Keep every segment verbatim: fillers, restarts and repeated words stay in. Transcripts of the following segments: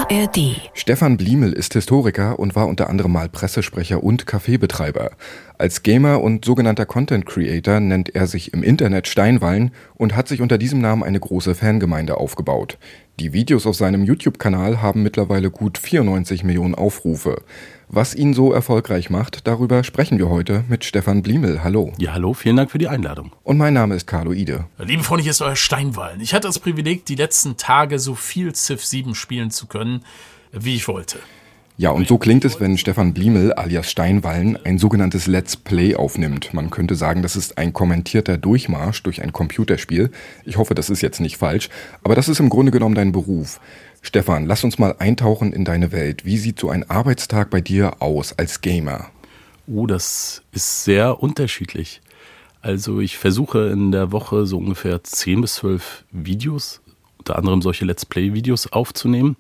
A R D. Stefan Bliemel ist Historiker und war unter anderem mal Pressesprecher und Cafébetreiber. Als Gamer und sogenannter Content Creator nennt er sich im Internet Steinwallen und hat sich unter diesem Namen eine große Fangemeinde aufgebaut. Die Videos auf seinem YouTube-Kanal haben mittlerweile gut vierundneunzig Millionen Aufrufe. Was ihn so erfolgreich macht, darüber sprechen wir heute mit Stefan Bliemel. Hallo. Ja, hallo, vielen Dank für die Einladung. Und mein Name ist Carlo Ide. Liebe Freunde, hier ist euer Steinwallen. Ich hatte das Privileg, die letzten Tage so viel Civ sieben spielen zu können, wie ich wollte. Ja, und so klingt es, wenn Stefan Bliemel alias Steinwallen ein sogenanntes Let's Play aufnimmt. Man könnte sagen, das ist ein kommentierter Durchmarsch durch ein Computerspiel. Ich hoffe, das ist jetzt nicht falsch, aber das ist im Grunde genommen dein Beruf. Stefan, lass uns mal eintauchen in deine Welt. Wie sieht so ein Arbeitstag bei dir aus als Gamer? Oh, das ist sehr unterschiedlich. Also ich versuche in der Woche so ungefähr zehn bis zwölf Videos, unter anderem solche Let's Play-Videos aufzunehmen.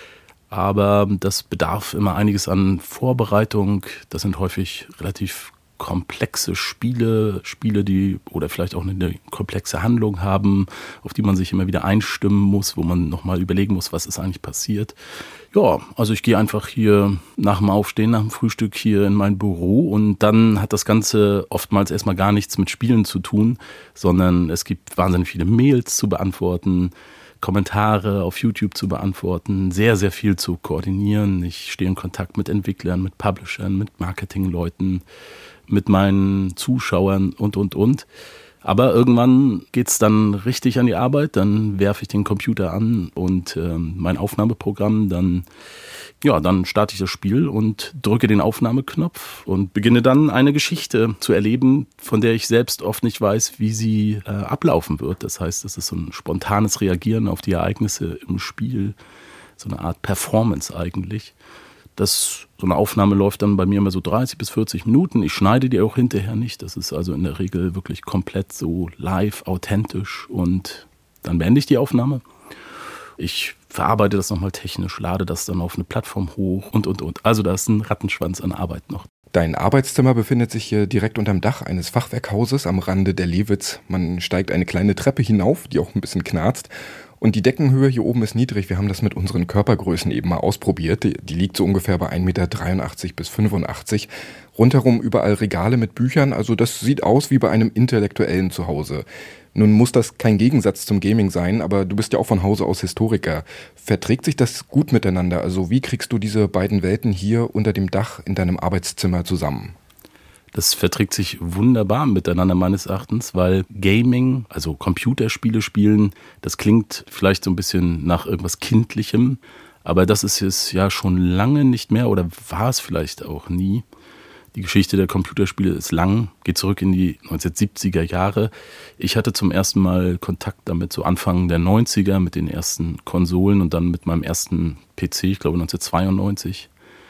Aber das bedarf immer einiges an Vorbereitung. Das sind häufig relativ komplexe Spiele, Spiele, die oder vielleicht auch eine komplexe Handlung haben, auf die man sich immer wieder einstimmen muss, wo man nochmal überlegen muss, was ist eigentlich passiert. Ja, also ich gehe einfach hier nach dem Aufstehen, nach dem Frühstück hier in mein Büro und dann hat das Ganze oftmals erstmal gar nichts mit Spielen zu tun, sondern es gibt wahnsinnig viele Mails zu beantworten, Kommentare auf YouTube zu beantworten, sehr, sehr viel zu koordinieren. Ich stehe in Kontakt mit Entwicklern, mit Publishern, mit Marketingleuten, mit meinen Zuschauern und, und, und. Aber irgendwann geht's dann richtig an die Arbeit, dann werfe ich den Computer an und äh, mein Aufnahmeprogramm, dann, ja, dann starte ich das Spiel und drücke den Aufnahmeknopf und beginne dann eine Geschichte zu erleben, von der ich selbst oft nicht weiß, wie sie äh, ablaufen wird. Das heißt, es ist so ein spontanes Reagieren auf die Ereignisse im Spiel, so eine Art Performance eigentlich. Das, so eine Aufnahme läuft dann bei mir immer so dreißig bis vierzig Minuten. Ich schneide die auch hinterher nicht. Das ist also in der Regel wirklich komplett so live, authentisch und dann beende ich die Aufnahme. Ich verarbeite das nochmal technisch, lade das dann auf eine Plattform hoch und, und, und. Also da ist ein Rattenschwanz an Arbeit noch. Dein Arbeitszimmer befindet sich hier direkt unterm Dach eines Fachwerkhauses am Rande der Lewitz. Man steigt eine kleine Treppe hinauf, die auch ein bisschen knarzt. Und die Deckenhöhe hier oben ist niedrig. Wir haben das mit unseren Körpergrößen eben mal ausprobiert. Die, die liegt so ungefähr bei ein Meter dreiundachtzig bis fünfundachtzig. Rundherum überall Regale mit Büchern. Also das sieht aus wie bei einem intellektuellen Zuhause. Nun muss das kein Gegensatz zum Gaming sein, aber du bist ja auch von Hause aus Historiker. Verträgt sich das gut miteinander? Also wie kriegst du diese beiden Welten hier unter dem Dach in deinem Arbeitszimmer zusammen? Das verträgt sich wunderbar miteinander meines Erachtens, weil Gaming, also Computerspiele spielen, das klingt vielleicht so ein bisschen nach irgendwas Kindlichem, aber das ist es ja schon lange nicht mehr oder war es vielleicht auch nie. Die Geschichte der Computerspiele ist lang, geht zurück in die neunzehnhundertsiebziger Jahre. Ich hatte zum ersten Mal Kontakt damit so Anfang der neunziger mit den ersten Konsolen und dann mit meinem ersten P C, ich glaube neunzehnhundertzweiundneunzig.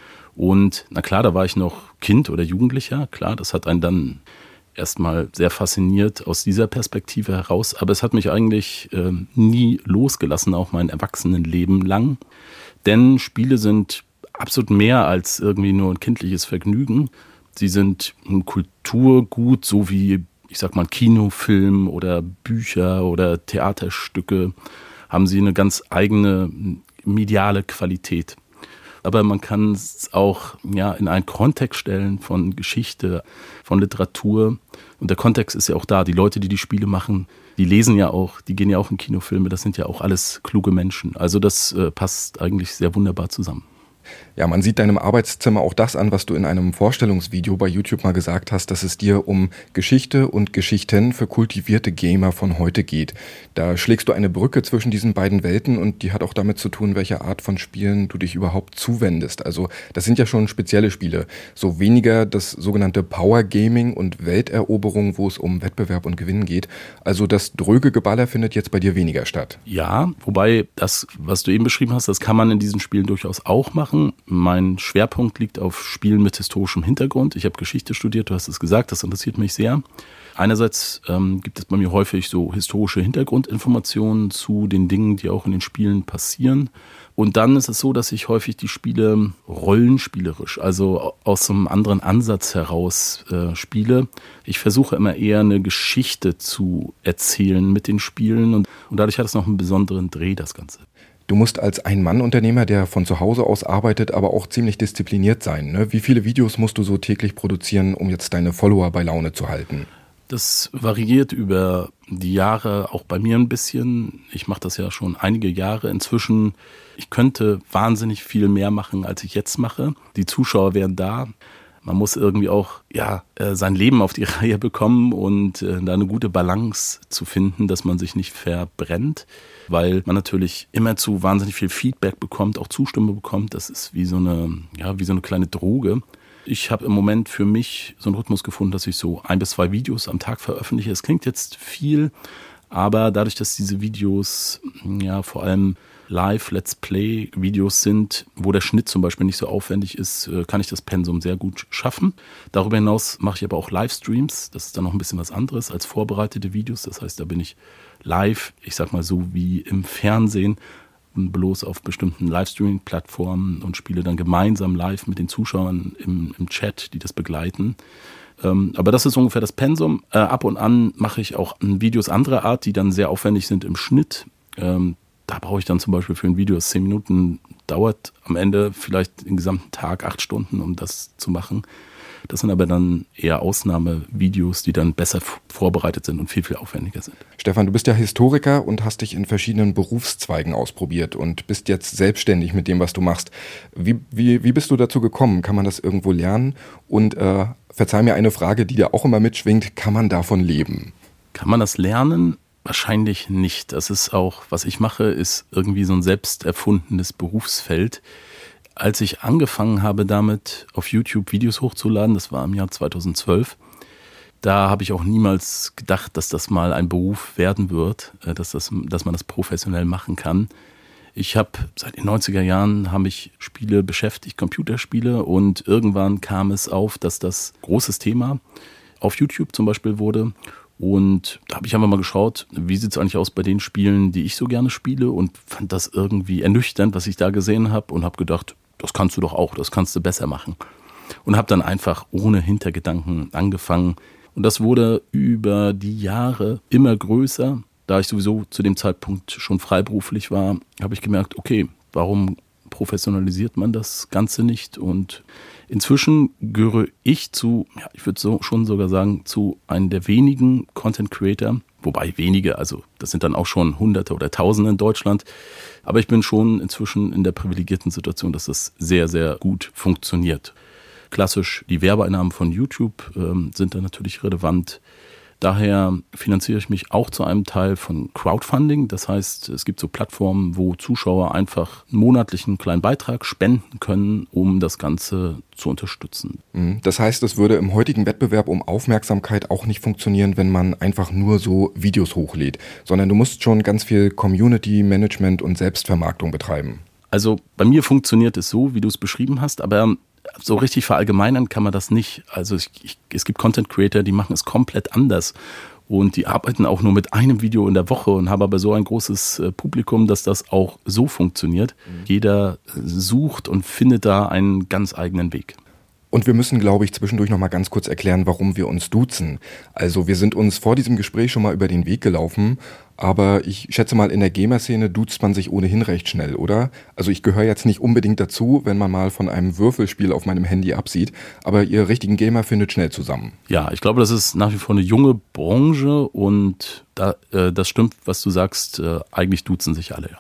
Und na klar, da war ich noch Kind oder Jugendlicher, klar, das hat einen dann erstmal sehr fasziniert aus dieser Perspektive heraus, aber es hat mich eigentlich äh, nie losgelassen, auch mein Erwachsenenleben lang, denn Spiele sind absolut mehr als irgendwie nur ein kindliches Vergnügen. Sie sind ein Kulturgut, so wie, ich sag mal, Kinofilm oder Bücher oder Theaterstücke, haben sie eine ganz eigene mediale Qualität. Aber man kann es auch ja, in einen Kontext stellen von Geschichte, von Literatur. Und der Kontext ist ja auch da. Die Leute, die die Spiele machen, die lesen ja auch, die gehen ja auch in Kinofilme. Das sind ja auch alles kluge Menschen. Also das äh, passt eigentlich sehr wunderbar zusammen. Ja, man sieht deinem Arbeitszimmer auch das an, was du in einem Vorstellungsvideo bei YouTube mal gesagt hast, dass es dir um Geschichte und Geschichten für kultivierte Gamer von heute geht. Da schlägst du eine Brücke zwischen diesen beiden Welten und die hat auch damit zu tun, welche Art von Spielen du dich überhaupt zuwendest. Also das sind ja schon spezielle Spiele. So weniger das sogenannte Power Gaming und Welteroberung, wo es um Wettbewerb und Gewinn geht. Also das dröge Geballer findet jetzt bei dir weniger statt. Ja, wobei das, was du eben beschrieben hast, das kann man in diesen Spielen durchaus auch machen. Mein Schwerpunkt liegt auf Spielen mit historischem Hintergrund. Ich habe Geschichte studiert, du hast es gesagt, das interessiert mich sehr. Einerseits ähm, gibt es bei mir häufig so historische Hintergrundinformationen zu den Dingen, die auch in den Spielen passieren. Und dann ist es so, dass ich häufig die Spiele rollenspielerisch, also aus einem anderen Ansatz heraus äh, spiele. Ich versuche immer eher eine Geschichte zu erzählen mit den Spielen und, und dadurch hat es noch einen besonderen Dreh, das Ganze. Du musst als Ein-Mann-Unternehmer, der von zu Hause aus arbeitet, aber auch ziemlich diszipliniert sein, ne? Wie viele Videos musst du so täglich produzieren, um jetzt deine Follower bei Laune zu halten? Das variiert über die Jahre auch bei mir ein bisschen. Ich mache das ja schon einige Jahre. Inzwischen, ich könnte wahnsinnig viel mehr machen, als ich jetzt mache. Die Zuschauer wären da. Man muss irgendwie auch ja sein Leben auf die Reihe bekommen und äh, da eine gute Balance zu finden, dass man sich nicht verbrennt, weil man natürlich immer zu wahnsinnig viel Feedback bekommt, auch Zustimmung bekommt. Das ist wie so eine, ja, wie so eine kleine Droge. Ich habe im Moment für mich so einen Rhythmus gefunden, dass ich so ein bis zwei Videos am Tag veröffentliche. Es klingt jetzt viel, aber dadurch, dass diese Videos ja vor allem Live-Let's Play-Videos sind, wo der Schnitt zum Beispiel nicht so aufwendig ist, kann ich das Pensum sehr gut schaffen. Darüber hinaus mache ich aber auch Livestreams. Das ist dann noch ein bisschen was anderes als vorbereitete Videos. Das heißt, da bin ich live, ich sag mal so wie im Fernsehen, bloß auf bestimmten Livestreaming-Plattformen und spiele dann gemeinsam live mit den Zuschauern im, im Chat, die das begleiten. Ähm, aber das ist ungefähr das Pensum. Äh, ab und an mache ich auch Videos anderer Art, die dann sehr aufwendig sind im Schnitt. Ähm, da brauche ich dann zum Beispiel für ein Video, das zehn Minuten dauert, am Ende vielleicht den gesamten Tag acht Stunden, um das zu machen. Das sind aber dann eher Ausnahmevideos, die dann besser vorbereitet sind und viel, viel aufwendiger sind. Stefan, du bist ja Historiker und hast dich in verschiedenen Berufszweigen ausprobiert und bist jetzt selbstständig mit dem, was du machst. Wie, wie, wie bist du dazu gekommen? Kann man das irgendwo lernen? Und äh, verzeih mir eine Frage, die da auch immer mitschwingt, kann man davon leben? Kann man das lernen? Wahrscheinlich nicht. Das ist auch, was ich mache, ist irgendwie so ein selbst erfundenes Berufsfeld. Als ich angefangen habe damit, auf YouTube Videos hochzuladen, das war im Jahr zweitausendzwölf, da habe ich auch niemals gedacht, dass das mal ein Beruf werden wird, dass, das, dass man das professionell machen kann. Ich habe seit den neunziger Jahren habe ich Spiele beschäftigt, Computerspiele, und irgendwann kam es auf, dass das großes Thema auf YouTube zum Beispiel wurde. Und da habe ich einfach mal geschaut, wie sieht es eigentlich aus bei den Spielen, die ich so gerne spiele, und fand das irgendwie ernüchternd, was ich da gesehen habe, und habe gedacht, das kannst du doch auch, das kannst du besser machen. Und habe dann einfach ohne Hintergedanken angefangen. Und das wurde über die Jahre immer größer. Da ich sowieso zu dem Zeitpunkt schon freiberuflich war, habe ich gemerkt, okay, warum professionalisiert man das Ganze nicht? Und inzwischen gehöre ich zu, ja, ich würde so schon sogar sagen, zu einem der wenigen Content Creator, wobei wenige, also das sind dann auch schon Hunderte oder Tausende in Deutschland. Aber ich bin schon inzwischen in der privilegierten Situation, dass das sehr, sehr gut funktioniert. Klassisch, die Werbeeinnahmen von YouTube ähm, sind da natürlich relevant. Daher finanziere ich mich auch zu einem Teil von Crowdfunding. Das heißt, es gibt so Plattformen, wo Zuschauer einfach einen monatlichen kleinen Beitrag spenden können, um das Ganze zu unterstützen. Das heißt, es würde im heutigen Wettbewerb um Aufmerksamkeit auch nicht funktionieren, wenn man einfach nur so Videos hochlädt, sondern du musst schon ganz viel Community-Management und Selbstvermarktung betreiben. Also bei mir funktioniert es so, wie du es beschrieben hast, aber so richtig verallgemeinern kann man das nicht. Also ich, ich, es gibt Content Creator, die machen es komplett anders und die arbeiten auch nur mit einem Video in der Woche und haben aber so ein großes äh, Publikum, dass das auch so funktioniert. Mhm. Jeder sucht und findet da einen ganz eigenen Weg. Und wir müssen, glaube ich, zwischendurch noch mal ganz kurz erklären, warum wir uns duzen. Also wir sind uns vor diesem Gespräch schon mal über den Weg gelaufen, aber ich schätze mal, in der Gamer-Szene duzt man sich ohnehin recht schnell, oder? Also ich gehöre jetzt nicht unbedingt dazu, wenn man mal von einem Würfelspiel auf meinem Handy absieht, aber ihr richtigen Gamer findet schnell zusammen. Ja, ich glaube, das ist nach wie vor eine junge Branche und da, äh, das stimmt, was du sagst, äh, eigentlich duzen sich alle, ja.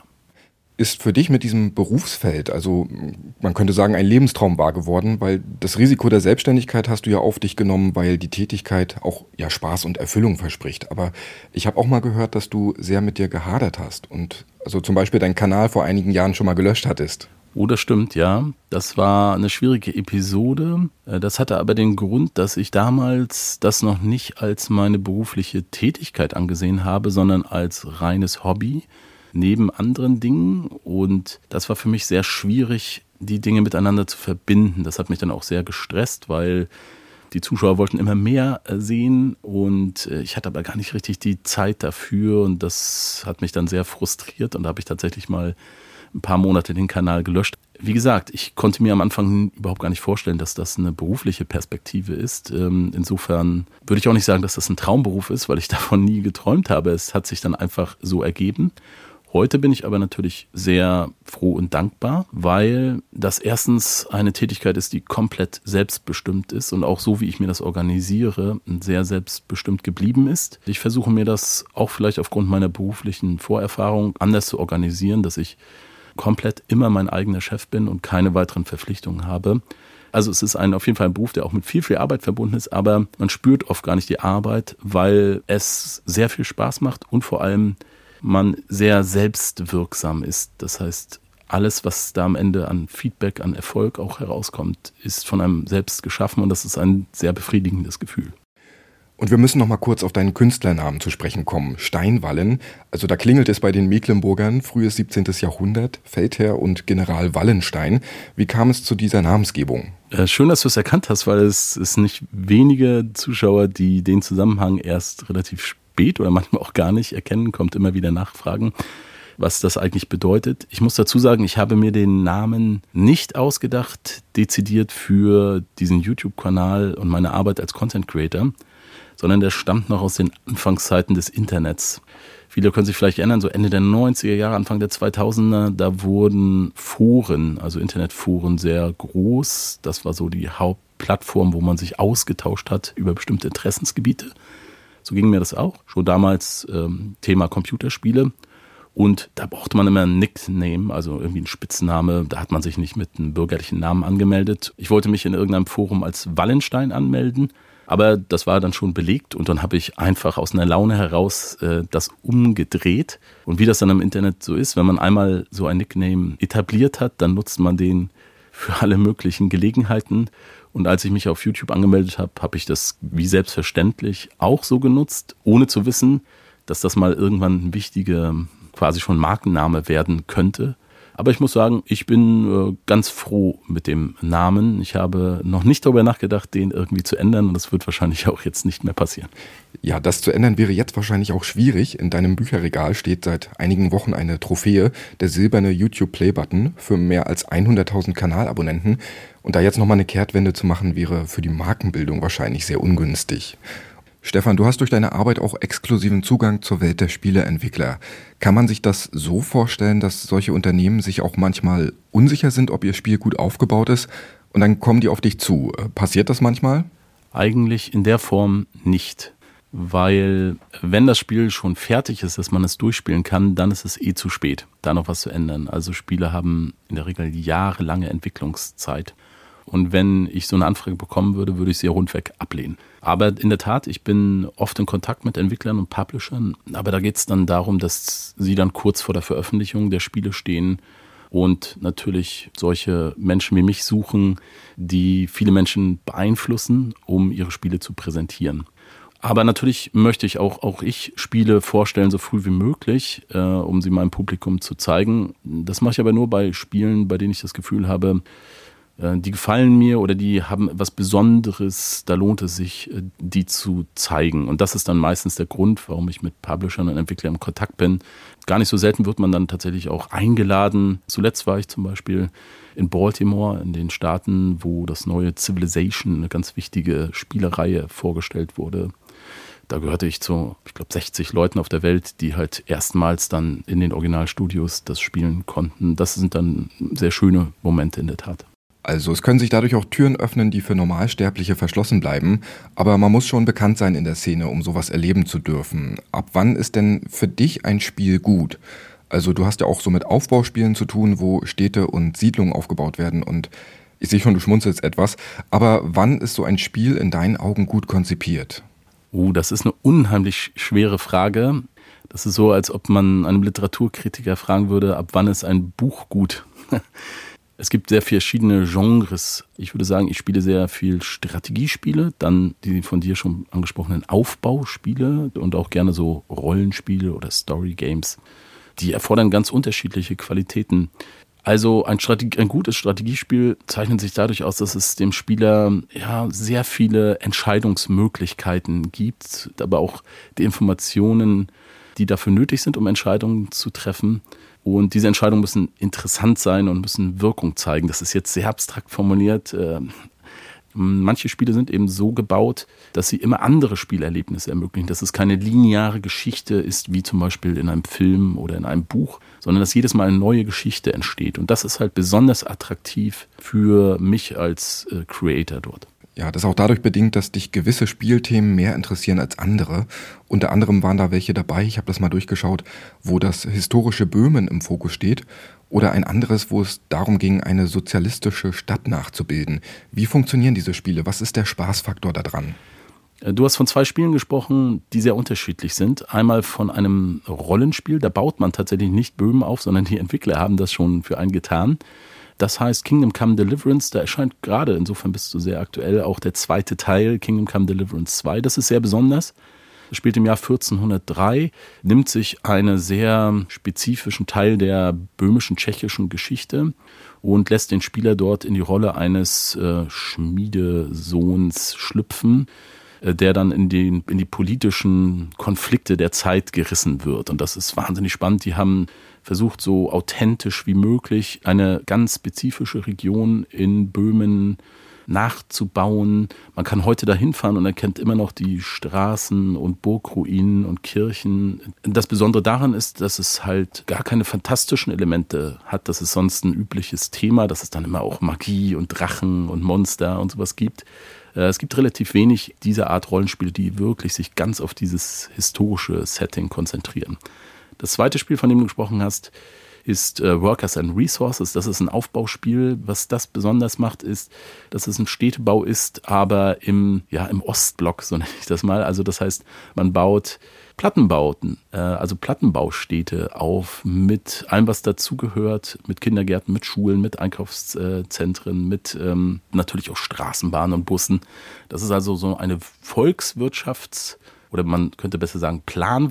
Ist für dich mit diesem Berufsfeld, also man könnte sagen, ein Lebenstraum wahr geworden, weil das Risiko der Selbstständigkeit hast du ja auf dich genommen, weil die Tätigkeit auch ja Spaß und Erfüllung verspricht. Aber ich habe auch mal gehört, dass du sehr mit dir gehadert hast und also zum Beispiel deinen Kanal vor einigen Jahren schon mal gelöscht hattest. Oh, das stimmt, ja. Das war eine schwierige Episode. Das hatte aber den Grund, dass ich damals das noch nicht als meine berufliche Tätigkeit angesehen habe, sondern als reines Hobby neben anderen Dingen, und das war für mich sehr schwierig, die Dinge miteinander zu verbinden. Das hat mich dann auch sehr gestresst, weil die Zuschauer wollten immer mehr sehen und ich hatte aber gar nicht richtig die Zeit dafür, und das hat mich dann sehr frustriert, und da habe ich tatsächlich mal ein paar Monate den Kanal gelöscht. Wie gesagt, ich konnte mir am Anfang überhaupt gar nicht vorstellen, dass das eine berufliche Perspektive ist. Insofern würde ich auch nicht sagen, dass das ein Traumberuf ist, weil ich davon nie geträumt habe. Es hat sich dann einfach so ergeben. Heute bin ich aber natürlich sehr froh und dankbar, weil das erstens eine Tätigkeit ist, die komplett selbstbestimmt ist und auch so, wie ich mir das organisiere, sehr selbstbestimmt geblieben ist. Ich versuche mir das auch vielleicht aufgrund meiner beruflichen Vorerfahrung anders zu organisieren, dass ich komplett immer mein eigener Chef bin und keine weiteren Verpflichtungen habe. Also es ist ein, auf jeden Fall ein Beruf, der auch mit viel, viel Arbeit verbunden ist, aber man spürt oft gar nicht die Arbeit, weil es sehr viel Spaß macht und vor allem man sehr selbstwirksam ist. Das heißt, alles, was da am Ende an Feedback, an Erfolg auch herauskommt, ist von einem selbst geschaffen und das ist ein sehr befriedigendes Gefühl. Und wir müssen noch mal kurz auf deinen Künstlernamen zu sprechen kommen. Steinwallen, also da klingelt es bei den Mecklenburgern, frühes siebzehntes Jahrhundert, Feldherr und General Wallenstein. Wie kam es zu dieser Namensgebung? Äh, schön, dass du es erkannt hast, weil es ist nicht wenige Zuschauer, die den Zusammenhang erst relativ spät oder manchmal auch gar nicht erkennen, kommt immer wieder Nachfragen, was das eigentlich bedeutet. Ich muss dazu sagen, ich habe mir den Namen nicht ausgedacht, dezidiert für diesen YouTube-Kanal und meine Arbeit als Content Creator, sondern der stammt noch aus den Anfangszeiten des Internets. Viele können sich vielleicht erinnern, so Ende der neunziger Jahre, Anfang der zweitausender, da wurden Foren, also Internetforen, sehr groß. Das war so die Hauptplattform, wo man sich ausgetauscht hat über bestimmte Interessensgebiete. So ging mir das auch. Schon damals ähm, Thema Computerspiele. Und da brauchte man immer ein Nickname, also irgendwie ein Spitzname. Da hat man sich nicht mit einem bürgerlichen Namen angemeldet. Ich wollte mich in irgendeinem Forum als Wallenstein anmelden. Aber das war dann schon belegt und dann habe ich einfach aus einer Laune heraus äh, das umgedreht. Und wie das dann im Internet so ist, wenn man einmal so ein Nickname etabliert hat, dann nutzt man den für alle möglichen Gelegenheiten. Und als ich mich auf YouTube angemeldet habe, habe ich das wie selbstverständlich auch so genutzt, ohne zu wissen, dass das mal irgendwann ein wichtiger, quasi schon Markenname werden könnte. Aber ich muss sagen, ich bin äh, ganz froh mit dem Namen. Ich habe noch nicht darüber nachgedacht, den irgendwie zu ändern und das wird wahrscheinlich auch jetzt nicht mehr passieren. Ja, das zu ändern wäre jetzt wahrscheinlich auch schwierig. In deinem Bücherregal steht seit einigen Wochen eine Trophäe, der silberne YouTube-Play-Button für mehr als hunderttausend Kanalabonnenten. Und da jetzt nochmal eine Kehrtwende zu machen, wäre für die Markenbildung wahrscheinlich sehr ungünstig. Stefan, du hast durch deine Arbeit auch exklusiven Zugang zur Welt der Spieleentwickler. Kann man sich das so vorstellen, dass solche Unternehmen sich auch manchmal unsicher sind, ob ihr Spiel gut aufgebaut ist und dann kommen die auf dich zu? Passiert das manchmal? Eigentlich in der Form nicht, weil wenn das Spiel schon fertig ist, dass man es durchspielen kann, dann ist es eh zu spät, da noch was zu ändern. Also Spiele haben in der Regel jahrelange Entwicklungszeit. Und wenn ich so eine Anfrage bekommen würde, würde ich sie rundweg ablehnen. Aber in der Tat, ich bin oft in Kontakt mit Entwicklern und Publishern. Aber da geht es dann darum, dass sie dann kurz vor der Veröffentlichung der Spiele stehen und natürlich solche Menschen wie mich suchen, die viele Menschen beeinflussen, um ihre Spiele zu präsentieren. Aber natürlich möchte ich auch, auch ich Spiele vorstellen, so früh wie möglich, äh, um sie meinem Publikum zu zeigen. Das mache ich aber nur bei Spielen, bei denen ich das Gefühl habe, die gefallen mir oder die haben etwas Besonderes, da lohnt es sich, die zu zeigen. Und das ist dann meistens der Grund, warum ich mit Publishern und Entwicklern in Kontakt bin. Gar nicht so selten wird man dann tatsächlich auch eingeladen. Zuletzt war ich zum Beispiel in Baltimore in den Staaten, wo das neue Civilization, eine ganz wichtige Spielereihe, vorgestellt wurde. Da gehörte ich zu, ich glaube, sechzig Leuten auf der Welt, die halt erstmals dann in den Originalstudios das spielen konnten. Das sind dann sehr schöne Momente in der Tat. Also es können sich dadurch auch Türen öffnen, die für Normalsterbliche verschlossen bleiben, aber man muss schon bekannt sein in der Szene, um sowas erleben zu dürfen. Ab wann ist denn für dich ein Spiel gut? Also du hast ja auch so mit Aufbauspielen zu tun, wo Städte und Siedlungen aufgebaut werden und ich sehe schon, du schmunzelst etwas, aber wann ist so ein Spiel in deinen Augen gut konzipiert? Oh, das ist eine unheimlich schwere Frage. Das ist so, als ob man einem Literaturkritiker fragen würde, ab wann ist ein Buch gut? Es gibt sehr verschiedene Genres. Ich würde sagen, ich spiele sehr viel Strategiespiele, dann die von dir schon angesprochenen Aufbauspiele und auch gerne so Rollenspiele oder Story-Games. Die erfordern ganz unterschiedliche Qualitäten. Also ein, Strategie, ein gutes Strategiespiel zeichnet sich dadurch aus, dass es dem Spieler ja, sehr viele Entscheidungsmöglichkeiten gibt, aber auch die Informationen, die dafür nötig sind, um Entscheidungen zu treffen. Und diese Entscheidungen müssen interessant sein und müssen Wirkung zeigen. Das ist jetzt sehr abstrakt formuliert. Manche Spiele sind eben so gebaut, dass sie immer andere Spielerlebnisse ermöglichen, dass es keine lineare Geschichte ist, wie zum Beispiel in einem Film oder in einem Buch, sondern dass jedes Mal eine neue Geschichte entsteht. Und das ist halt besonders attraktiv für mich als äh, Creator dort. Ja, das ist auch dadurch bedingt, dass dich gewisse Spielthemen mehr interessieren als andere. Unter anderem waren da welche dabei, ich habe das mal durchgeschaut, wo das historische Böhmen im Fokus steht. Oder ein anderes, wo es darum ging, eine sozialistische Stadt nachzubilden. Wie funktionieren diese Spiele? Was ist der Spaßfaktor da dran? Du hast von zwei Spielen gesprochen, die sehr unterschiedlich sind. Einmal von einem Rollenspiel, da baut man tatsächlich nicht Böhmen auf, sondern die Entwickler haben das schon für einen getan. Das heißt Kingdom Come Deliverance, da erscheint gerade, insofern bist du sehr aktuell, auch der zweite Teil, Kingdom Come Deliverance zwei. Das ist sehr besonders. Das spielt im Jahr vierzehnhundertdrei, nimmt sich einen sehr spezifischen Teil der böhmischen, tschechischen Geschichte und lässt den Spieler dort in die Rolle eines äh, Schmiedesohns schlüpfen, äh, der dann in, den, in die politischen Konflikte der Zeit gerissen wird. Und das ist wahnsinnig spannend. Die haben versucht, so authentisch wie möglich eine ganz spezifische Region in Böhmen nachzubauen. Man kann heute da hinfahren und erkennt immer noch die Straßen und Burgruinen und Kirchen. Das Besondere daran ist, dass es halt gar keine fantastischen Elemente hat. Das ist sonst ein übliches Thema, dass es dann immer auch Magie und Drachen und Monster und sowas gibt. Es gibt relativ wenig dieser Art Rollenspiele, die wirklich sich ganz auf dieses historische Setting konzentrieren. Das zweite Spiel, von dem du gesprochen hast, ist äh, Workers and Resources. Das ist ein Aufbauspiel. Was das besonders macht, ist, dass es ein Städtebau ist, aber im, ja, im Ostblock, so nenne ich das mal. Also das heißt, man baut Plattenbauten, äh, also Plattenbaustädte auf mit allem, was dazugehört, mit Kindergärten, mit Schulen, mit Einkaufszentren, mit ähm, natürlich auch Straßenbahnen und Bussen. Das ist also so eine Volkswirtschafts- oder man könnte besser sagen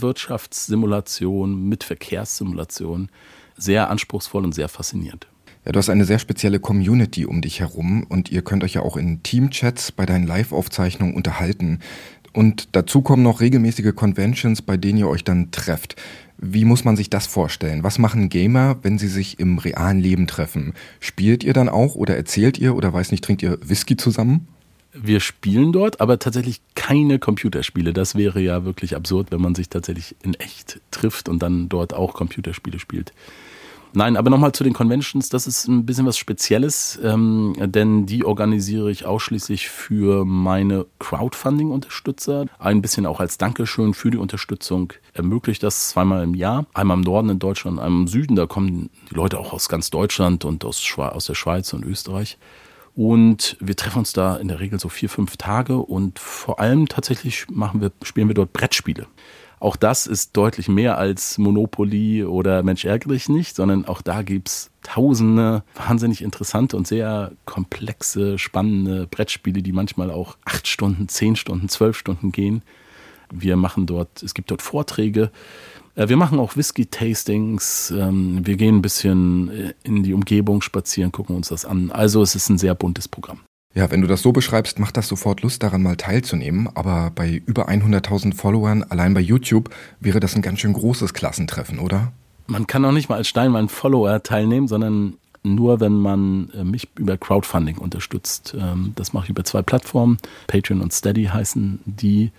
Planwirtschaftssimulation mit Verkehrssimulation. Sehr anspruchsvoll und sehr faszinierend. Ja, du hast eine sehr spezielle Community um dich herum und ihr könnt euch ja auch in Teamchats bei deinen Live-Aufzeichnungen unterhalten. Und dazu kommen noch regelmäßige Conventions, bei denen ihr euch dann trefft. Wie muss man sich das vorstellen? Was machen Gamer, wenn sie sich im realen Leben treffen? Spielt ihr dann auch oder erzählt ihr oder weiß nicht, trinkt ihr Whisky zusammen? Wir spielen dort, aber tatsächlich keine Computerspiele. Das wäre ja wirklich absurd, wenn man sich tatsächlich in echt trifft und dann dort auch Computerspiele spielt. Nein, aber nochmal zu den Conventions, das ist ein bisschen was Spezielles, ähm, denn die organisiere ich ausschließlich für meine Crowdfunding-Unterstützer. Ein bisschen auch als Dankeschön für die Unterstützung ermöglicht das zweimal im Jahr. Einmal im Norden in Deutschland, einmal im Süden, da kommen die Leute auch aus ganz Deutschland und aus, aus der Schweiz und Österreich. Und wir treffen uns da in der Regel so vier, fünf Tage und vor allem tatsächlich machen wir, spielen wir dort Brettspiele. Auch das ist deutlich mehr als Monopoly oder Mensch ärgere dich nicht, sondern auch da gibt's tausende wahnsinnig interessante und sehr komplexe, spannende Brettspiele, die manchmal auch acht Stunden, zehn Stunden, zwölf Stunden gehen. Wir machen dort, es gibt dort Vorträge. Wir machen auch Whisky-Tastings. Wir gehen ein bisschen in die Umgebung spazieren, gucken uns das an. Also es ist ein sehr buntes Programm. Ja, wenn du das so beschreibst, macht das sofort Lust, daran mal teilzunehmen. Aber bei über hunderttausend Followern, allein bei YouTube, wäre das ein ganz schön großes Klassentreffen, oder? Man kann auch nicht mal als Steinwein-Follower teilnehmen, sondern nur, wenn man mich über Crowdfunding unterstützt. Das mache ich über zwei Plattformen. Patreon und Steady heißen die.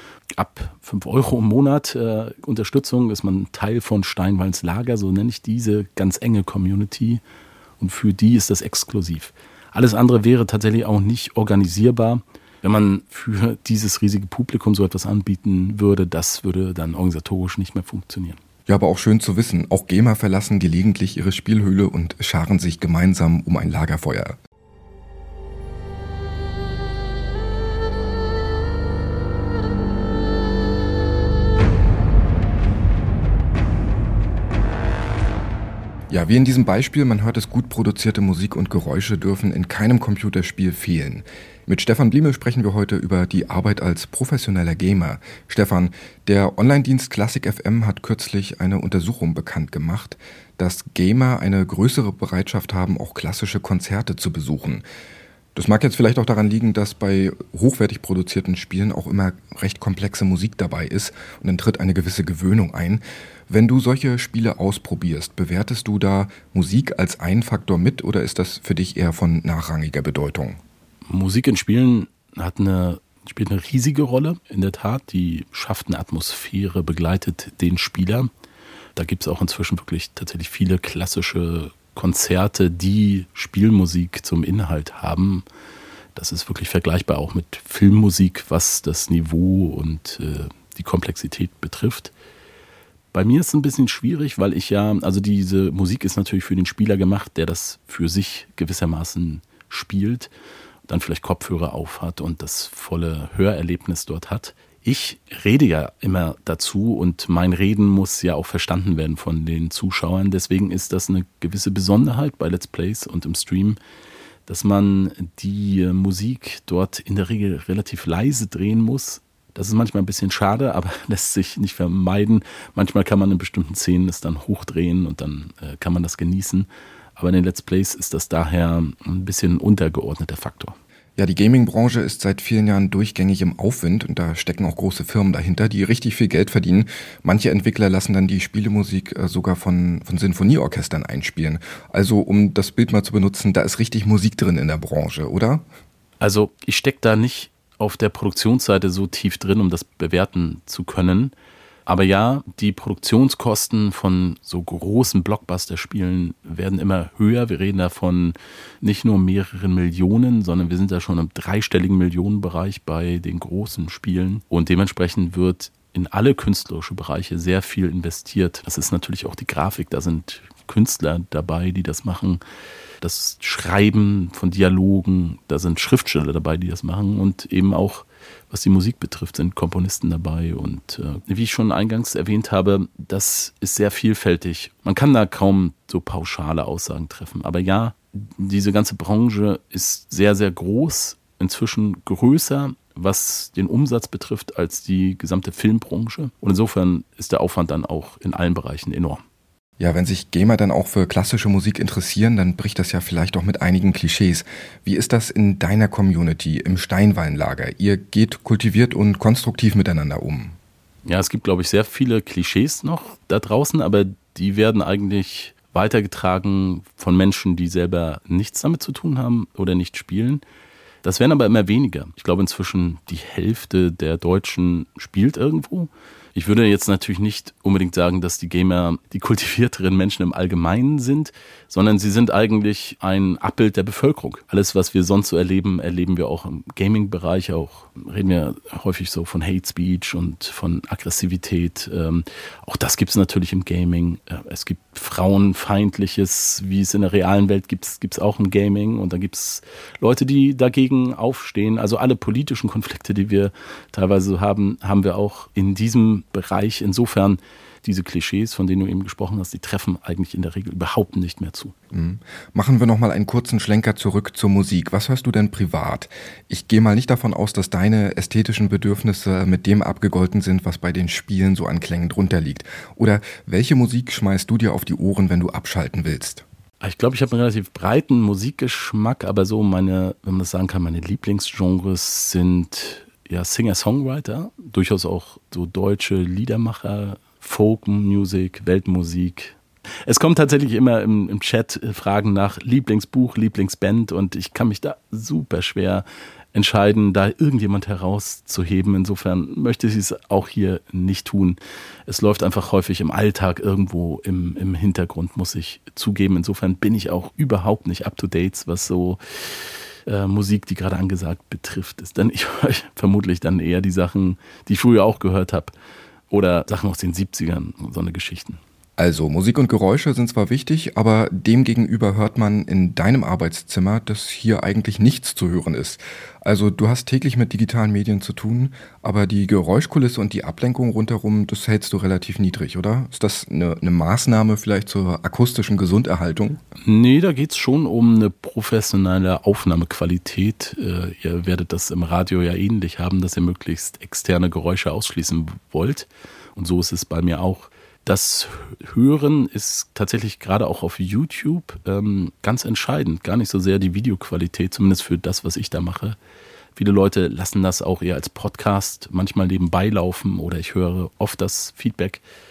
Ab fünf Euro im Monat äh, Unterstützung ist man Teil von Steinweins Lager, so nenne ich diese ganz enge Community. Und für die ist das exklusiv. Alles andere wäre tatsächlich auch nicht organisierbar. Wenn man für dieses riesige Publikum so etwas anbieten würde, das würde dann organisatorisch nicht mehr funktionieren. Ja, aber auch schön zu wissen, auch Gamer verlassen gelegentlich ihre Spielhöhle und scharen sich gemeinsam um ein Lagerfeuer. Ja, wie in diesem Beispiel, man hört es, gut produzierte Musik und Geräusche dürfen in keinem Computerspiel fehlen. Mit Stefan Blieme sprechen wir heute über die Arbeit als professioneller Gamer. Stefan, der Online-Dienst Classic F M hat kürzlich eine Untersuchung bekannt gemacht, dass Gamer eine größere Bereitschaft haben, auch klassische Konzerte zu besuchen. Das mag jetzt vielleicht auch daran liegen, dass bei hochwertig produzierten Spielen auch immer recht komplexe Musik dabei ist und dann tritt eine gewisse Gewöhnung ein. Wenn du solche Spiele ausprobierst, bewertest du da Musik als einen Faktor mit oder ist das für dich eher von nachrangiger Bedeutung? Musik in Spielen hat eine, spielt eine riesige Rolle, in der Tat. Die schafft eine Atmosphäre, begleitet den Spieler. Da gibt es auch inzwischen wirklich tatsächlich viele klassische Konzerte, die Spielmusik zum Inhalt haben. Das ist wirklich vergleichbar auch mit Filmmusik, was das Niveau und äh, die Komplexität betrifft. Bei mir ist es ein bisschen schwierig, weil ich ja, also diese Musik ist natürlich für den Spieler gemacht, der das für sich gewissermaßen spielt, dann vielleicht Kopfhörer auf hat und das volle Hörerlebnis dort hat. Ich rede ja immer dazu und mein Reden muss ja auch verstanden werden von den Zuschauern. Deswegen ist das eine gewisse Besonderheit bei Let's Plays und im Stream, dass man die Musik dort in der Regel relativ leise drehen muss. Das ist manchmal ein bisschen schade, aber lässt sich nicht vermeiden. Manchmal kann man in bestimmten Szenen es dann hochdrehen und dann äh, kann man das genießen. Aber in den Let's Plays ist das daher ein bisschen ein untergeordneter Faktor. Ja, die Gaming-Branche ist seit vielen Jahren durchgängig im Aufwind und da stecken auch große Firmen dahinter, die richtig viel Geld verdienen. Manche Entwickler lassen dann die Spielemusik äh, sogar von, von Sinfonieorchestern einspielen. Also um das Bild mal zu benutzen, da ist richtig Musik drin in der Branche, oder? Also ich stecke da nicht auf der Produktionsseite so tief drin, um das bewerten zu können. Aber ja, die Produktionskosten von so großen Blockbuster-Spielen werden immer höher. Wir reden da von nicht nur mehreren Millionen, sondern wir sind da schon im dreistelligen Millionenbereich bei den großen Spielen. Und dementsprechend wird in alle künstlerische Bereiche sehr viel investiert. Das ist natürlich auch die Grafik, da sind Künstler dabei, die das machen. Das Schreiben von Dialogen, da sind Schriftsteller dabei, die das machen. Und eben auch, was die Musik betrifft, sind Komponisten dabei. Und äh, wie ich schon eingangs erwähnt habe, das ist sehr vielfältig. Man kann da kaum so pauschale Aussagen treffen. Aber ja, diese ganze Branche ist sehr, sehr groß, inzwischen größer, was den Umsatz betrifft, als die gesamte Filmbranche. Und insofern ist der Aufwand dann auch in allen Bereichen enorm. Ja, wenn sich Gamer dann auch für klassische Musik interessieren, dann bricht das ja vielleicht auch mit einigen Klischees. Wie ist das in deiner Community, im Steinwallenlager? Ihr geht kultiviert und konstruktiv miteinander um. Ja, es gibt, glaube ich, sehr viele Klischees noch da draußen, aber die werden eigentlich weitergetragen von Menschen, die selber nichts damit zu tun haben oder nicht spielen. Das werden aber immer weniger. Ich glaube, inzwischen die Hälfte der Deutschen spielt irgendwo. Ich würde jetzt natürlich nicht unbedingt sagen, dass die Gamer die kultivierteren Menschen im Allgemeinen sind, sondern sie sind eigentlich ein Abbild der Bevölkerung. Alles, was wir sonst so erleben, erleben wir auch im Gaming-Bereich. Auch reden wir häufig so von Hate Speech und von Aggressivität. Ähm, auch das gibt es natürlich im Gaming. Äh, es gibt Frauenfeindliches, wie es in der realen Welt gibt, gibt es auch im Gaming. Und dann gibt es Leute, die dagegen aufstehen. Also alle politischen Konflikte, die wir teilweise so haben, haben wir auch in diesem Bereich. Insofern diese Klischees, von denen du eben gesprochen hast, die treffen eigentlich in der Regel überhaupt nicht mehr zu. Mhm. Machen wir nochmal einen kurzen Schlenker zurück zur Musik. Was hörst du denn privat? Ich gehe mal nicht davon aus, dass deine ästhetischen Bedürfnisse mit dem abgegolten sind, was bei den Spielen so an Klängen drunter liegt. Oder welche Musik schmeißt du dir auf die Ohren, wenn du abschalten willst? Ich glaube, ich habe einen relativ breiten Musikgeschmack, aber so meine, wenn man das sagen kann, meine Lieblingsgenres sind ja Singer-Songwriter, durchaus auch so deutsche Liedermacher, Folk-Musik, Weltmusik. Es kommen tatsächlich immer im, im Chat Fragen nach Lieblingsbuch, Lieblingsband und ich kann mich da super schwer entscheiden, da irgendjemand herauszuheben. Insofern möchte ich es auch hier nicht tun. Es läuft einfach häufig im Alltag irgendwo im, im Hintergrund, muss ich zugeben. Insofern bin ich auch überhaupt nicht up to date, was so Äh, Musik, die gerade angesagt betrifft, ist dann ich höre vermutlich dann eher die Sachen, die ich früher auch gehört habe oder Sachen aus den siebzigern, so eine Geschichten. Also Musik und Geräusche sind zwar wichtig, aber demgegenüber hört man in deinem Arbeitszimmer, dass hier eigentlich nichts zu hören ist. Also du hast täglich mit digitalen Medien zu tun, aber die Geräuschkulisse und die Ablenkung rundherum, das hältst du relativ niedrig, oder? Ist das eine, eine Maßnahme vielleicht zur akustischen Gesunderhaltung? Nee, da geht's schon um eine professionelle Aufnahmequalität. Äh, ihr werdet das im Radio ja ähnlich haben, dass ihr möglichst externe Geräusche ausschließen wollt. Und so ist es bei mir auch. Das Hören ist tatsächlich gerade auch auf YouTube ähm, ganz entscheidend. Gar nicht so sehr die Videoqualität, zumindest für das, was ich da mache. Viele Leute lassen das auch eher als Podcast manchmal nebenbei laufen oder ich höre oft das Feedback,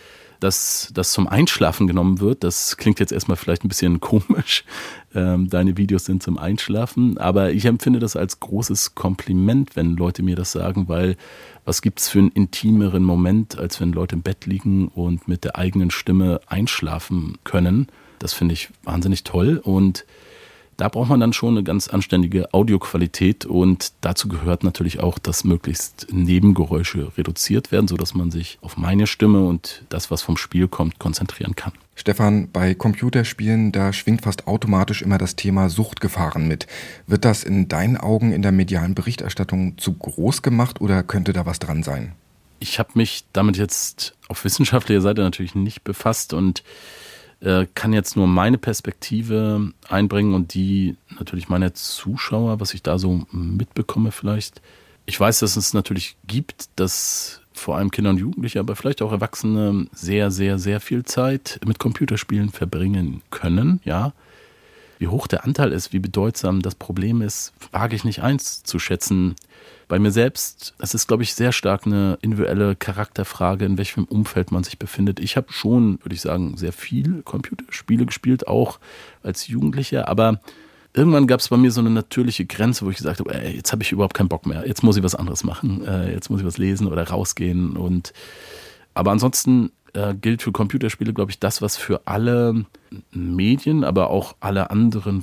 dass das zum Einschlafen genommen wird. Das klingt jetzt erstmal vielleicht ein bisschen komisch. Ähm, deine Videos sind zum Einschlafen. Aber ich empfinde das als großes Kompliment, wenn Leute mir das sagen, weil was gibt's für einen intimeren Moment, als wenn Leute im Bett liegen und mit der eigenen Stimme einschlafen können. Das finde ich wahnsinnig toll und da braucht man dann schon eine ganz anständige Audioqualität und dazu gehört natürlich auch, dass möglichst Nebengeräusche reduziert werden, sodass man sich auf meine Stimme und das, was vom Spiel kommt, konzentrieren kann. Stefan, bei Computerspielen, da schwingt fast automatisch immer das Thema Suchtgefahren mit. Wird das in deinen Augen in der medialen Berichterstattung zu groß gemacht oder könnte da was dran sein? Ich habe mich damit jetzt auf wissenschaftlicher Seite natürlich nicht befasst und kann jetzt nur meine Perspektive einbringen und die natürlich meiner Zuschauer, was ich da so mitbekomme vielleicht. Ich weiß, dass es natürlich gibt, dass vor allem Kinder und Jugendliche, aber vielleicht auch Erwachsene sehr, sehr, sehr viel Zeit mit Computerspielen verbringen können, ja. Wie hoch der Anteil ist, wie bedeutsam das Problem ist, wage ich nicht einzuschätzen. Bei mir selbst, das ist, glaube ich, sehr stark eine individuelle Charakterfrage, in welchem Umfeld man sich befindet. Ich habe schon, würde ich sagen, sehr viel Computerspiele gespielt, auch als Jugendlicher, aber irgendwann gab es bei mir so eine natürliche Grenze, wo ich gesagt habe, ey, jetzt habe ich überhaupt keinen Bock mehr, jetzt muss ich was anderes machen, jetzt muss ich was lesen oder rausgehen. Und aber ansonsten äh, gilt für Computerspiele, glaube ich, das, was für alle Medien, aber auch alle anderen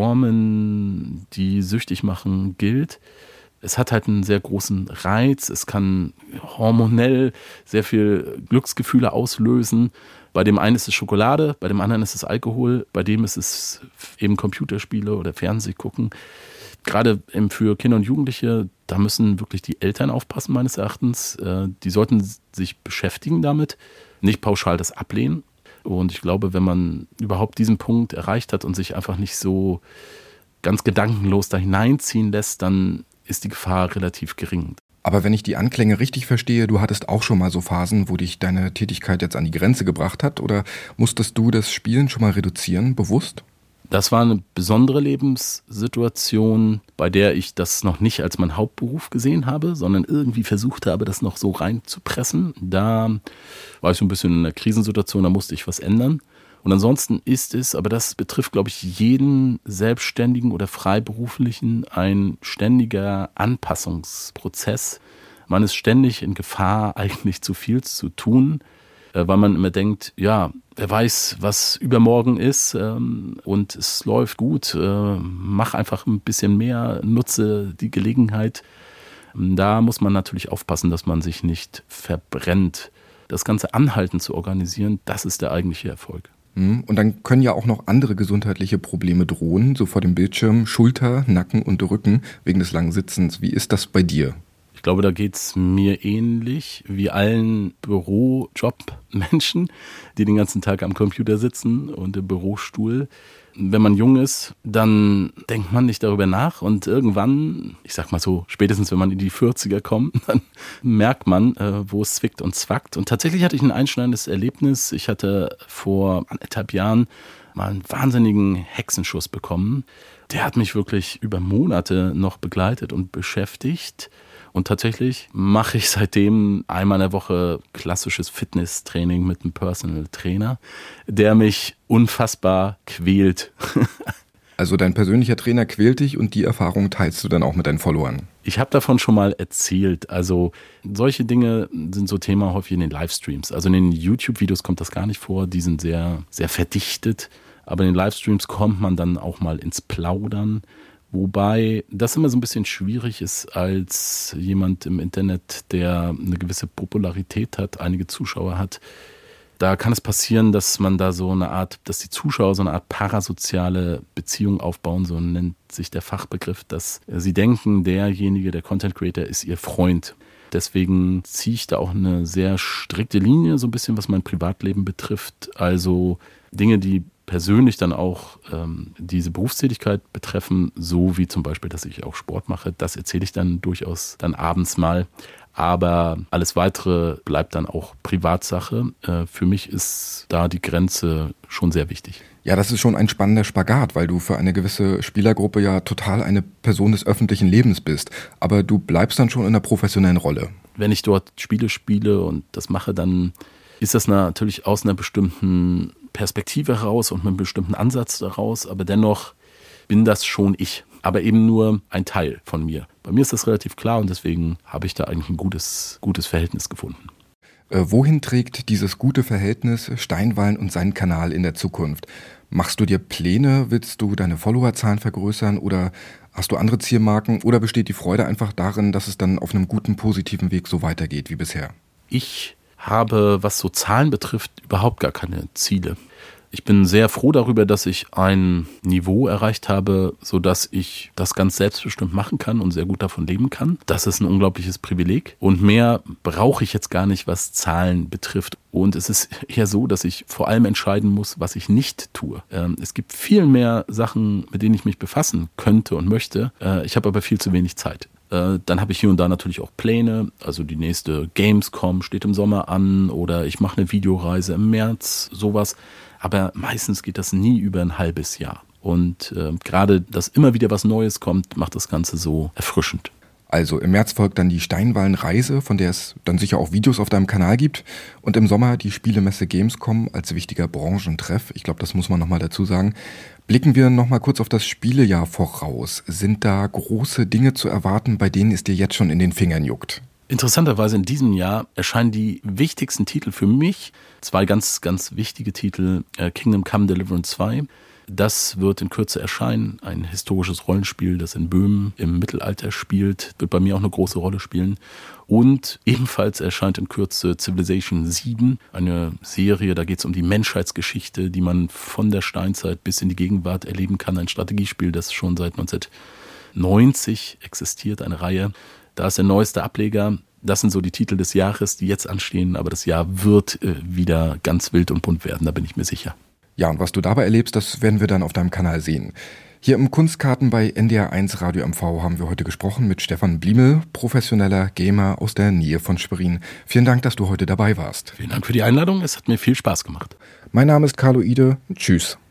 Formen, die süchtig machen, gilt. Es hat halt einen sehr großen Reiz, es kann hormonell sehr viel Glücksgefühle auslösen. Bei dem einen ist es Schokolade, bei dem anderen ist es Alkohol, bei dem ist es eben Computerspiele oder Fernseh gucken. Gerade für Kinder und Jugendliche, da müssen wirklich die Eltern aufpassen, meines Erachtens. Die sollten sich beschäftigen damit, nicht pauschal das ablehnen. Und ich glaube, wenn man überhaupt diesen Punkt erreicht hat und sich einfach nicht so ganz gedankenlos da hineinziehen lässt, dann ist die Gefahr relativ gering. Aber wenn ich die Anklänge richtig verstehe, du hattest auch schon mal so Phasen, wo dich deine Tätigkeit jetzt an die Grenze gebracht hat, oder musstest du das Spielen schon mal reduzieren, bewusst? Das war eine besondere Lebenssituation, bei der ich das noch nicht als mein Hauptberuf gesehen habe, sondern irgendwie versucht habe, das noch so reinzupressen. Da war ich so ein bisschen in einer Krisensituation, da musste ich was ändern. Und ansonsten ist es, aber das betrifft, glaube ich, jeden Selbstständigen oder Freiberuflichen, ein ständiger Anpassungsprozess. Man ist ständig in Gefahr, eigentlich zu viel zu tun, weil man immer denkt, ja, wer weiß, was übermorgen ist und es läuft gut, mach einfach ein bisschen mehr, nutze die Gelegenheit. Da muss man natürlich aufpassen, dass man sich nicht verbrennt. Das Ganze anhaltend zu organisieren, das ist der eigentliche Erfolg. Und dann können ja auch noch andere gesundheitliche Probleme drohen, so vor dem Bildschirm, Schulter, Nacken und Rücken wegen des langen Sitzens. Wie ist das bei dir? Ich glaube, da geht es mir ähnlich wie allen Bürojobmenschen, die den ganzen Tag am Computer sitzen und im Bürostuhl. Wenn man jung ist, dann denkt man nicht darüber nach und irgendwann, ich sag mal so, spätestens wenn man in die vierziger kommt, dann merkt man, wo es zwickt und zwackt. Und tatsächlich hatte ich ein einschneidendes Erlebnis. Ich hatte vor anderthalb Jahren mal einen wahnsinnigen Hexenschuss bekommen. Der hat mich wirklich über Monate noch begleitet und beschäftigt. Und tatsächlich mache ich seitdem einmal in der Woche klassisches Fitnesstraining mit einem Personal Trainer, der mich unfassbar quält. Also dein persönlicher Trainer quält dich und die Erfahrung teilst du dann auch mit deinen Followern? Ich habe davon schon mal erzählt. Also solche Dinge sind so Thema häufig in den Livestreams. Also in den YouTube-Videos kommt das gar nicht vor. Die sind sehr, sehr verdichtet. Aber in den Livestreams kommt man dann auch mal ins Plaudern. Wobei das immer so ein bisschen schwierig ist als jemand im Internet, der eine gewisse Popularität hat, einige Zuschauer hat. Da kann es passieren, dass man da so eine Art, dass die Zuschauer so eine Art parasoziale Beziehung aufbauen, so nennt sich der Fachbegriff, dass sie denken, derjenige, der Content Creator, ist ihr Freund. Deswegen ziehe ich da auch eine sehr strikte Linie, so ein bisschen, was mein Privatleben betrifft. Also Dinge, die persönlich dann auch ähm, diese Berufstätigkeit betreffen, so wie zum Beispiel, dass ich auch Sport mache, das erzähle ich dann durchaus dann abends mal. Aber alles Weitere bleibt dann auch Privatsache. Äh, für mich ist da die Grenze schon sehr wichtig. Ja, das ist schon ein spannender Spagat, weil du für eine gewisse Spielergruppe ja total eine Person des öffentlichen Lebens bist. Aber du bleibst dann schon in einer professionellen Rolle. Wenn ich dort Spiele spiele und das mache, dann ist das natürlich aus einer bestimmten Perspektive heraus und mit einem bestimmten Ansatz daraus, aber dennoch bin das schon ich, aber eben nur ein Teil von mir. Bei mir ist das relativ klar und deswegen habe ich da eigentlich ein gutes, gutes Verhältnis gefunden. Äh, wohin trägt dieses gute Verhältnis Steinwallen und seinen Kanal in der Zukunft? Machst du dir Pläne? Willst du deine Followerzahlen vergrößern oder hast du andere Zielmarken? Oder besteht die Freude einfach darin, dass es dann auf einem guten, positiven Weg so weitergeht wie bisher? Ich habe, was so Zahlen betrifft, überhaupt gar keine Ziele. Ich bin sehr froh darüber, dass ich ein Niveau erreicht habe, sodass ich das ganz selbstbestimmt machen kann und sehr gut davon leben kann. Das ist ein unglaubliches Privileg. Und mehr brauche ich jetzt gar nicht, was Zahlen betrifft. Und es ist eher so, dass ich vor allem entscheiden muss, was ich nicht tue. Es gibt viel mehr Sachen, mit denen ich mich befassen könnte und möchte. Ich habe aber viel zu wenig Zeit. Dann habe ich hier und da natürlich auch Pläne. Also die nächste Gamescom steht im Sommer an oder ich mache eine Videoreise im März, sowas. Aber meistens geht das nie über ein halbes Jahr. Und äh, gerade, dass immer wieder was Neues kommt, macht das Ganze so erfrischend. Also im März folgt dann die Steinwallen-Reise, von der es dann sicher auch Videos auf deinem Kanal gibt. Und im Sommer die Spielemesse Gamescom als wichtiger Branchentreff. Ich glaube, das muss man nochmal dazu sagen. Blicken wir nochmal kurz auf das Spielejahr voraus. Sind da große Dinge zu erwarten, bei denen es dir jetzt schon in den Fingern juckt? Interessanterweise in diesem Jahr erscheinen die wichtigsten Titel für mich. Zwei ganz, ganz wichtige Titel. Kingdom Come Deliverance zwei. Das wird in Kürze erscheinen. Ein historisches Rollenspiel, das in Böhmen im Mittelalter spielt. Wird bei mir auch eine große Rolle spielen. Und ebenfalls erscheint in Kürze Civilization sieben. Eine Serie, da geht es um die Menschheitsgeschichte, die man von der Steinzeit bis in die Gegenwart erleben kann. Ein Strategiespiel, das schon seit neunzehnhundertneunzig existiert. Eine Reihe. Da ist der neueste Ableger. Das sind so die Titel des Jahres, die jetzt anstehen. Aber das Jahr wird äh, wieder ganz wild und bunt werden, da bin ich mir sicher. Ja, und was du dabei erlebst, das werden wir dann auf deinem Kanal sehen. Hier im Kunstkarten bei N D R eins Radio M V haben wir heute gesprochen mit Stefan Bliemel, professioneller Gamer aus der Nähe von Schwerin. Vielen Dank, dass du heute dabei warst. Vielen Dank für die Einladung. Es hat mir viel Spaß gemacht. Mein Name ist Carlo Ide. Tschüss.